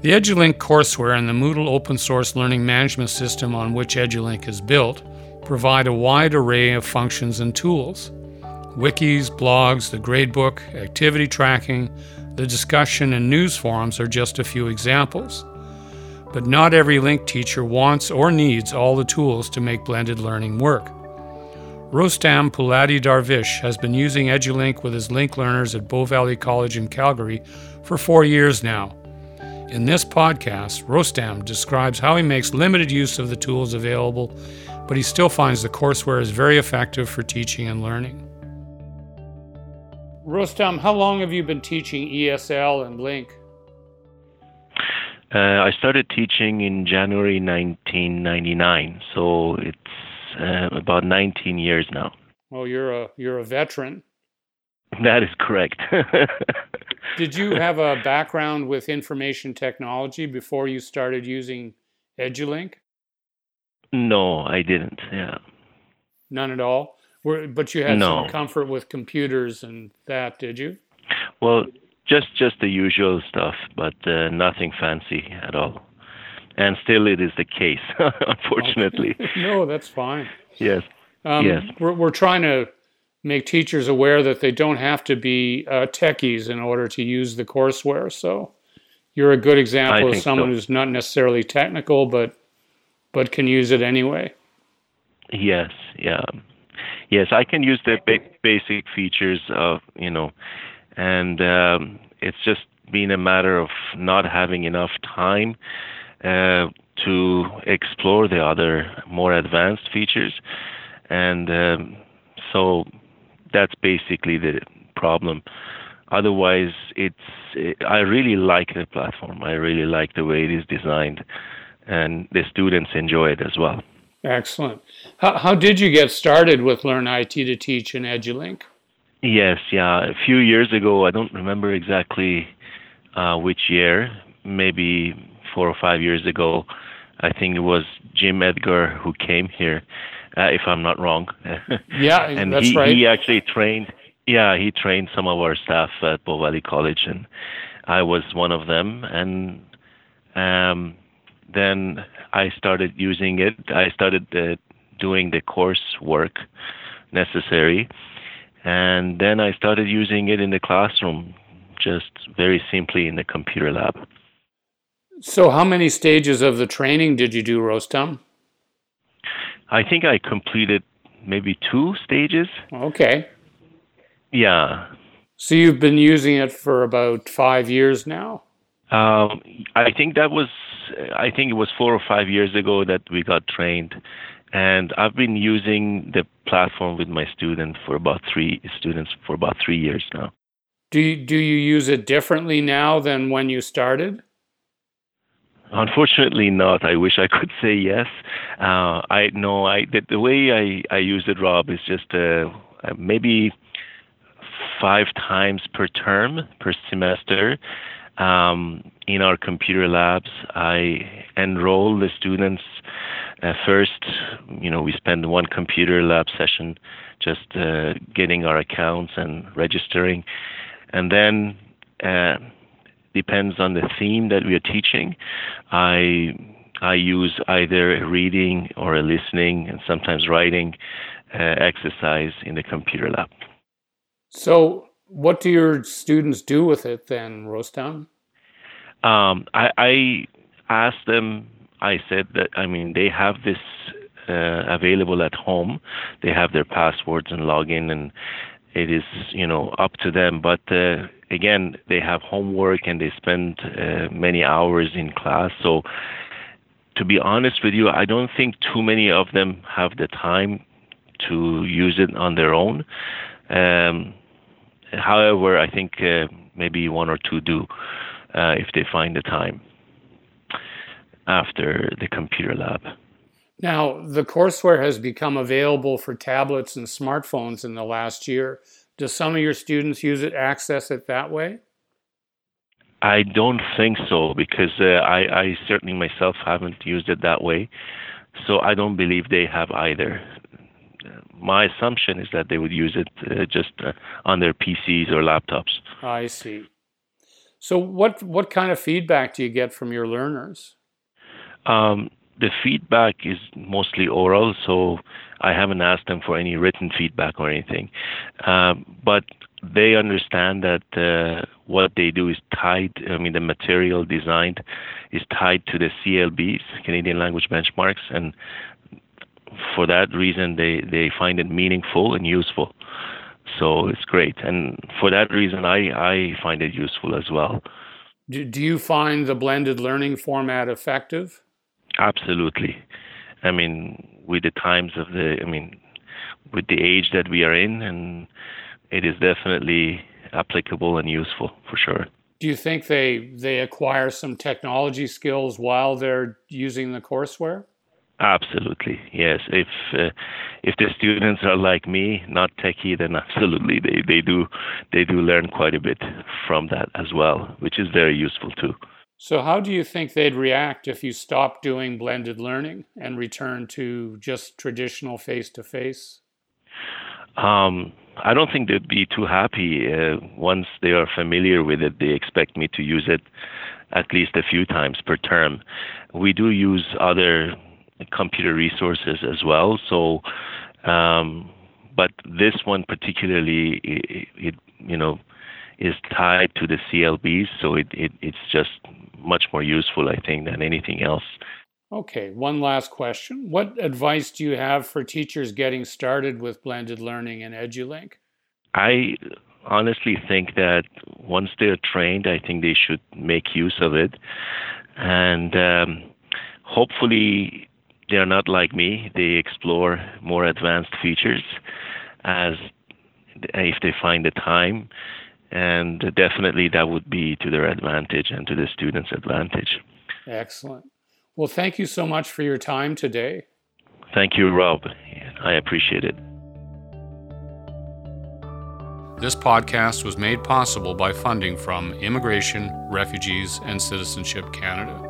The EduLink courseware and the Moodle open source learning management system on which EduLink is built provide a wide array of functions and tools. Wikis, blogs, the gradebook, activity tracking, the discussion and news forums are just a few examples. But not every LINK teacher wants or needs all the tools to make blended learning work. Rostam Pulati Darvish has been using EduLink with his LINK learners at Bow Valley College in Calgary for 4 years now. In this podcast, Rostam describes how he makes limited use of the tools available, but he still finds the courseware is very effective for teaching and learning. Rostam, how long have you been teaching ESL and LINK? I started teaching in January 1999, so it's about 19 years now. Well, you're a veteran. That is correct. Did you have a background with information technology before you started using EduLink? No, I didn't. Yeah. None at all? But you had No. some comfort with computers and that, did you? Well, just the usual stuff, but nothing fancy at all. And still it is the case, unfortunately. No, that's fine. Yes. Yes. We're trying to make teachers aware that they don't have to be techies in order to use the courseware. So you're a good example of someone who's not necessarily technical, but can use it anyway. Yes. Yeah. Yes, I can use the basic features of, and it's just been a matter of not having enough time to explore the other more advanced features. And so that's basically the problem. Otherwise, I really like the platform. I really like the way it is designed, and the students enjoy it as well. Excellent. How did you get started with Learn IT to Teach in EduLink? Yes, yeah. A few years ago, I don't remember exactly which year, maybe 4 or 5 years ago, I think it was Jim Edgar who came here, if I'm not wrong. Yeah, and that's right. He actually trained, he trained some of our staff at Bow Valley College, and I was one of them. And then I started using it. I started doing the course work necessary. And then I started using it in the classroom, just very simply in the computer lab. So how many stages of the training did you do, Rostam? I think I completed maybe 2 stages. Okay. Yeah. So you've been using it for about 5 years now? I think it was 4 or 5 years ago that we got trained. And I've been using the platform with my students for about 3 years now. Do you use it differently now than when you started? Unfortunately not. I wish I could say yes. The way I use it, Rob, is just maybe 5 times per term, per semester. In our computer labs, I enroll the students. First, we spend 1 computer lab session just getting our accounts and registering. And then, depends on the theme that we are teaching, I use either a reading or a listening and sometimes writing exercise in the computer lab. So what do your students do with it then, Rostam? I asked them, I said that, they have this available at home. They have their passwords and login, and it is, up to them. But again, they have homework and they spend many hours in class. So to be honest with you, I don't think too many of them have the time to use it on their own. However, I think maybe 1 or 2 do if they find the time after the computer lab. Now, the courseware has become available for tablets and smartphones in the last year. Do some of your students access it that way? I don't think so, because I certainly myself haven't used it that way. So I don't believe they have either. My assumption is that they would use it just on their PCs or laptops. I see. So what kind of feedback do you get from your learners? The feedback is mostly oral, so I haven't asked them for any written feedback or anything. But they understand that what they do is tied, the material designed is tied to the CLBs, Canadian Language Benchmarks, and for that reason, they find it meaningful and useful. So it's great. And for that reason, I find it useful as well. Do you find the blended learning format effective? Absolutely. With the times of with the age that we are in, and it is definitely applicable and useful for sure. Do you think they acquire some technology skills while they're using the courseware? Absolutely, yes. If the students are like me, not techie, then absolutely they do learn quite a bit from that as well, which is very useful too. So how do you think they'd react if you stopped doing blended learning and returned to just traditional face-to-face? I don't think they'd be too happy. Once they are familiar with it, they expect me to use it at least a few times per term. We do use other computer resources as well. So, but this one particularly, it is tied to the CLBs, so it's just much more useful, I think, than anything else. Okay, one last question. What advice do you have for teachers getting started with blended learning and EduLink? I honestly think that once they're trained, I think they should make use of it, and hopefully they're not like me. They explore more advanced features as if they find the time, and definitely that would be to their advantage and to the students' advantage. Excellent. Well, thank you so much for your time today. Thank you, Rob. I appreciate it. This podcast was made possible by funding from Immigration, Refugees, and Citizenship Canada.